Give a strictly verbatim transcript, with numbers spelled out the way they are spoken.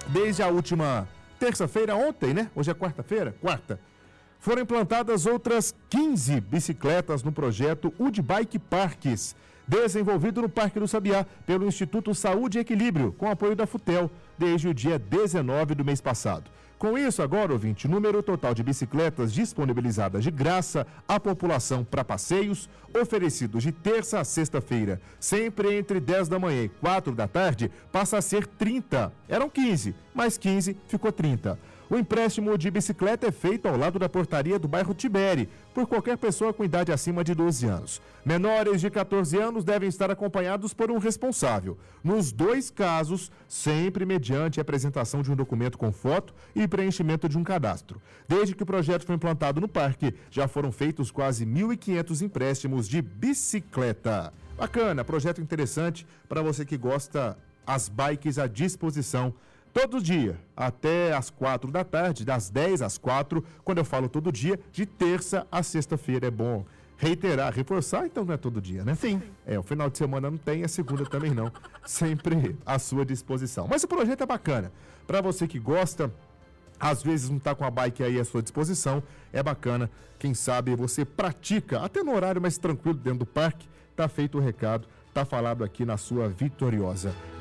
Desde a última terça-feira, ontem, né? Hoje é quarta-feira? Quarta. Foram implantadas outras quinze bicicletas no projeto Udbike Parques, desenvolvido no Parque do Sabiá pelo Instituto Saúde e Equilíbrio, com apoio da Futel, desde o dia dezenove do mês passado. Com isso, agora, ouvinte, o número total de bicicletas disponibilizadas de graça à população para passeios, oferecidos de terça a sexta-feira, sempre entre dez da manhã e quatro da tarde, passa a ser trinta. Eram quinze, mais quinze ficou trinta. O empréstimo de bicicleta é feito ao lado da portaria do bairro Tibere, por qualquer pessoa com idade acima de doze anos. Menores de catorze anos devem estar acompanhados por um responsável. Nos dois casos, sempre mediante a apresentação de um documento com foto e preenchimento de um cadastro. Desde que o projeto foi implantado no parque, já foram feitos quase mil e quinhentos empréstimos de bicicleta. Bacana, projeto interessante para você que gosta, as bikes à disposição. Todo dia, até às quatro da tarde, das dez às quatro, quando eu falo todo dia, de terça a sexta-feira. É bom reiterar, reforçar, então não é todo dia, né? Sim. É, o final de semana não tem, a segunda também não. Sempre à sua disposição. Mas o projeto é bacana. Para você que gosta, às vezes não está com a bike aí à sua disposição, é bacana. Quem sabe você pratica, até no horário mais tranquilo dentro do parque. Tá feito o recado, tá falado aqui na sua Vitoriosa.